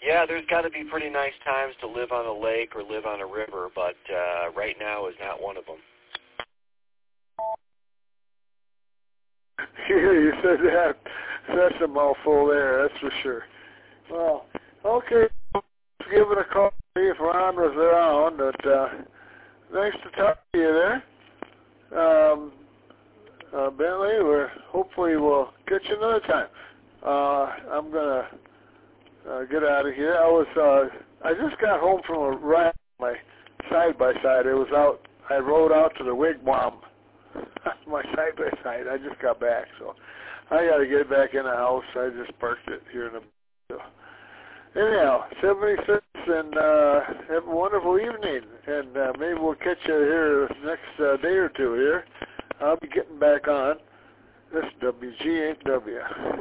Yeah, there's got to be pretty nice times to live on a lake or live on a river, but right now is not one of them. Yeah, you said that. That's a mouthful there, that's for sure. Well, okay, let's give it a call, see if Ron was around. But, nice to talk to you there. Bentley, hopefully we'll get you another time. I'm going to get out of here. I just got home from a ride, my side-by-side. I rode out to the wigwam. My side-by-side. I just got back, so I got to get back in the house. I just parked it here in the... So. Anyhow, 76, and have a wonderful evening, and maybe we'll catch you here next day or two here. I'll be getting back on this WG8W.